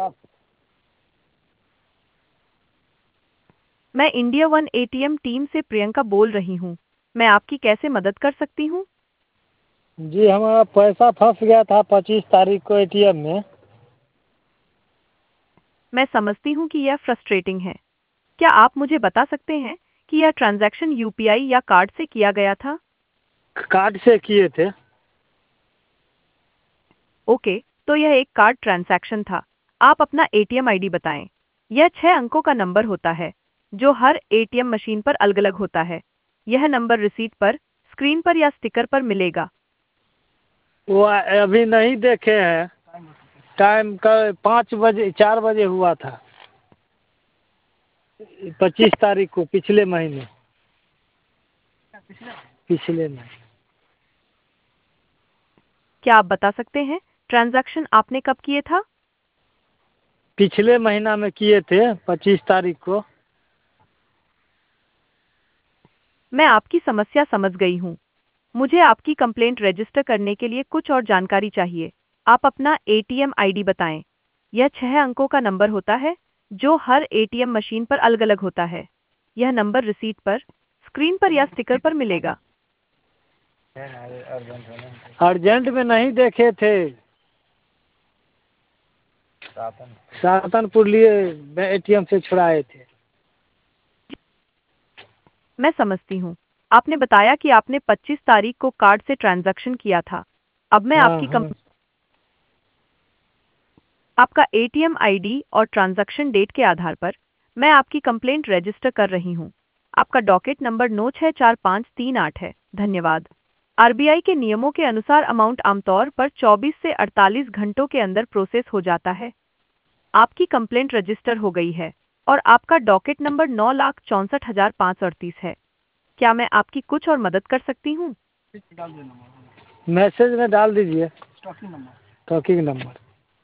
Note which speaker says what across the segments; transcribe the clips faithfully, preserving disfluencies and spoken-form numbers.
Speaker 1: मैं India one ATM team से प्रियंका बोल रही हूँ। मैं आपकी कैसे मदद कर सकती हूँ?
Speaker 2: जी हमारा पैसा फंस गया था पच्चीस तारीख को एटीएम में।
Speaker 1: मैं समझती हूँ कि यह फ्रस्ट्रेटिंग है। क्या आप मुझे बता सकते हैं कि यह ट्रांजैक्शन यूपीआई या कार्ड से किया गया था?
Speaker 2: कार्ड से किए थे।
Speaker 1: ओके, तो यह एक कार्ड ट्रांजैक्शन था। आप अपना एटीएम आईडी बताएं। यह छह अंकों का नंबर होता है, जो हर एटीएम मशीन पर अलग-अलग होता है। यह नंबर रिसीट पर, स्क्रीन पर या स्टिकर पर मिलेगा।
Speaker 2: वो अभी नहीं देखे हैं। टाइम का पाँच बजे चार बजे हुआ था पच्चीस तारीख को, पिछले महीने पिछले महीने।
Speaker 1: क्या आप बता सकते हैं ट्रांजैक्शन आपने कब किए था?
Speaker 2: पिछले महीना में किए थे पच्चीस तारीख को।
Speaker 1: मैं आपकी समस्या समझ गई हूँ। मुझे आपकी कंप्लेंट रजिस्टर करने के लिए कुछ और जानकारी चाहिए। आप अपना एटीएम आईडी बताएं। यह छह अंकों का नंबर होता है, जो हर एटीएम मशीन पर अलग-अलग होता है। यह नंबर रिसीट पर, स्क्रीन पर या स्टिकर पर मिलेगा।
Speaker 2: अर्जेंट में नहीं देखे थे। सातनपुर लिए एटीएम से छुड़ाए थे।
Speaker 1: मैं समझती हूँ। आपने बताया कि आपने पच्चीस तारीख को कार्ड से ट्रांजैक्शन किया था। अब मैं
Speaker 2: हाँ
Speaker 1: आपकी
Speaker 2: हाँ।
Speaker 1: कम आपका एटीएम आईडी और ट्रांजैक्शन डेट के आधार पर मैं आपकी कंप्लेंट रजिस्टर कर रही हूँ। आपका डॉकेट नंबर नौ छह चार पाँच तीन आठ है। धन्यवाद। आरबीआई के नियमों के अनुसार अमाउंट आमतौर पर चौबीस से अड़तालीस घंटों के अंदर प्रोसेस हो जाता है। आपकी कंप्लेंट रजिस्टर हो गई है और आपका डॉकेट नंबर नौ लाख चौंसठ हजार पाँच सौ अड़तीस है। क्या मैं आपकी कुछ और मदद कर सकती हूँ?
Speaker 2: मैसेज में डाल दीजिए टॉकिंग नंबर।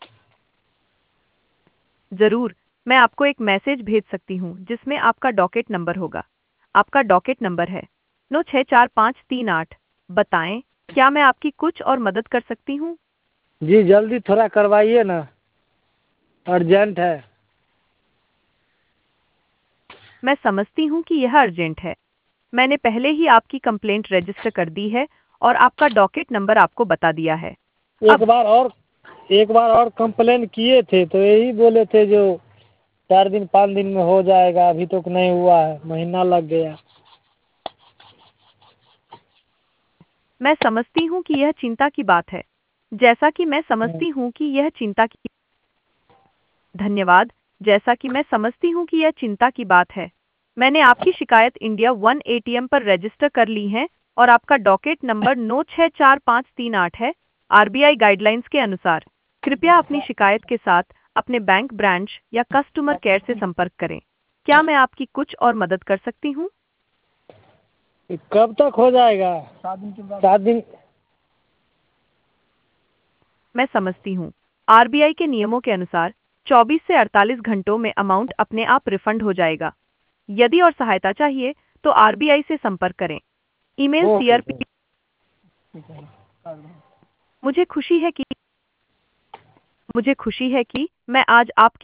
Speaker 1: जरूर, मैं आपको एक मैसेज भेज सकती हूँ जिसमें आपका डॉकेट नंबर होगा। आपका डॉकेट नंबर है नौ छह चार पाँच तीन आठ। बताएं, क्या मैं आपकी कुछ और मदद कर सकती हूँ?
Speaker 2: जी जल्दी थोड़ा करवाइए ना, अर्जेंट है।
Speaker 1: मैं समझती हूँ कि यह अर्जेंट है। मैंने पहले ही आपकी कंप्लेंट रजिस्टर कर दी है और आपका डॉकेट नंबर आपको बता दिया है।
Speaker 2: एक
Speaker 1: अब
Speaker 2: बार और एक बार और कंप्लेन किए थे तो यही बोले थे जो चार दिन पाँच दिन में हो जाएगा। अभी तक नहीं हुआ है, महीना लग गया।
Speaker 1: मैं समझती हूँ कि यह चिंता की बात है। जैसा कि मैं समझती हूँ कि यह चिंता की धन्यवाद। जैसा कि मैं समझती हूँ कि यह चिंता की बात है, मैंने आपकी शिकायत इंडिया वन एटीएम पर रजिस्टर कर ली है और आपका डॉकेट नंबर नौ छह चार पाँच तीन आठ है। आरबीआई गाइडलाइंस के अनुसार कृपया अपनी शिकायत के साथ अपने बैंक ब्रांच या कस्टमर केयर से संपर्क करें। क्या मैं आपकी कुछ और मदद कर सकती हूँ?
Speaker 2: कब तक हो जाएगा? सात दिन के बाद। सात दिन।
Speaker 1: मैं समझती हूँ। आरबीआई के नियमों के अनुसार चौबीस से अड़तालीस घंटों में अमाउंट अपने आप रिफंड हो जाएगा। यदि और सहायता चाहिए तो आरबीआई से संपर्क करें। Email
Speaker 2: okay.
Speaker 1: सीआरपी। मुझे खुशी है कि मुझे खुशी है कि मैं आज आपकी